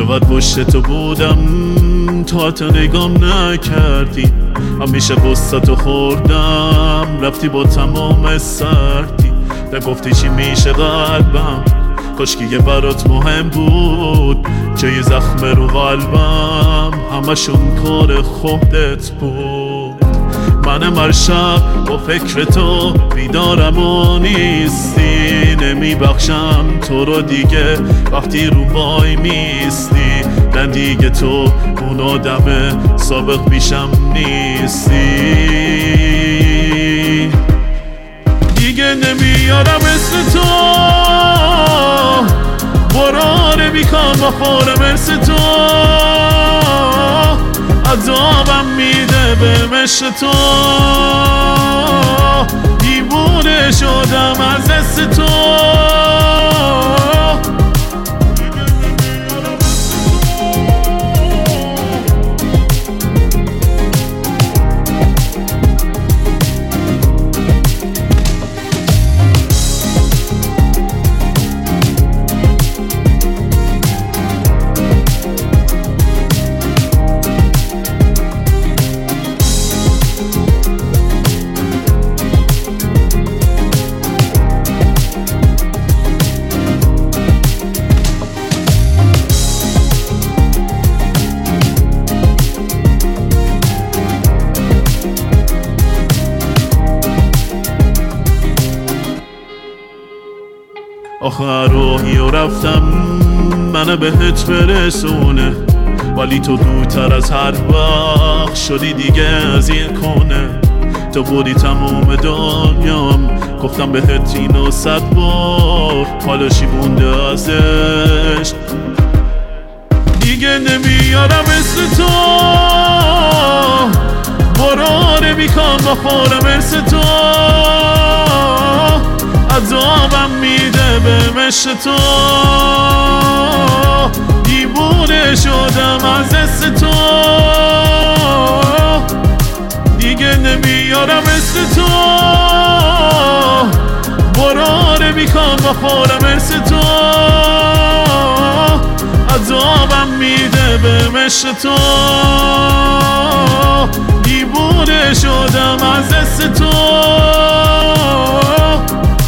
چقدر پشت تو بودم تا تو نگام نکردی، همیشه قصتو خوردم رفتی با تمام سردی. نگفتی چی میشه قلبم، کاشکی یه برات مهم بود، جای زخم رو قلبم همشون کار خودت بود. منم هر شب با فکر تو بیدارم و نیستی، نمیبخشم تو رو دیگه وقتی رو وای میستی. نه دیگه تو اون آدم سابق پیشم نیستی، دیگه نمیارم مثل تو، براره بیکن بخورم مثل تو، عذابم میده به مشت تو، دیوونه شدم از دست تو. آخر راهی و رفتم منو بهت برسونه، ولی تو دورتر از هر وقت شدی دیگه از این کنه. تو بودی تمام دنیام، گفتم بهت اینو 100 بار، حالا چی مونده ازش؟ دیگه نمیارم مثل تو، براره بیکن بخورم مثل تو، عذابم میده به مشت تو، دیوونه شدم از دست تو، دیگه نمیارم مثل تو، براره بیکن بخورم مثل تو، عذابم میده به مشت تو، دیوونه شدم از دست تو.